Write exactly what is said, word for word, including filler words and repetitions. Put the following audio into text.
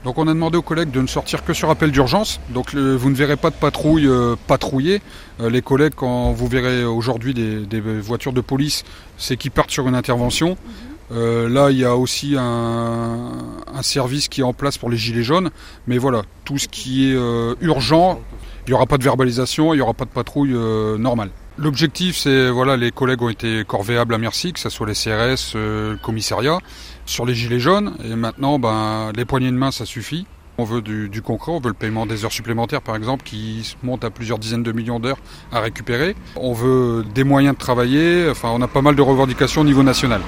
Donc on a demandé aux collègues de ne sortir que sur appel d'urgence. Donc le, vous ne verrez pas de patrouille euh, patrouiller. Euh, les collègues, quand vous verrez aujourd'hui des, des voitures de police, c'est qu'ils partent sur une intervention. Euh, là, il y a aussi un, un service qui est en place pour les gilets jaunes. Mais voilà, tout ce qui est euh, urgent, il n'y aura pas de verbalisation, il n'y aura pas de patrouille euh, normale. L'objectif, c'est, voilà, les collègues ont été corvéables à merci, que ce soit les C R S, euh, le commissariat, sur les gilets jaunes. Et maintenant, ben, les poignées de main, ça suffit. On veut du, du concret, on veut le paiement des heures supplémentaires, par exemple, qui monte à plusieurs dizaines de millions d'heures à récupérer. On veut des moyens de travailler, enfin, on a pas mal de revendications au niveau national.